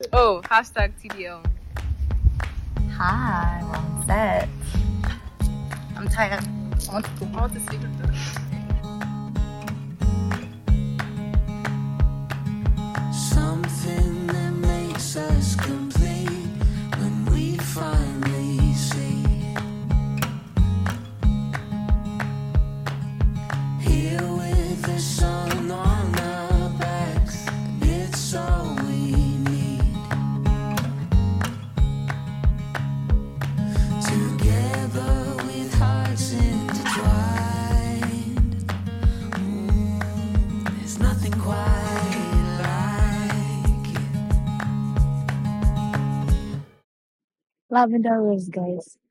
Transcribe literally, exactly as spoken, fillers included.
Oh, hashtag T D L. Hi, wrong set. I'm tired. I want to go. I want to sleep. Something that makes us complete when we finally see. Here with the sun on our backs, it's all we need. Together with hearts intertwined, mm, there's nothing quite like it. Lavender Rose, guys.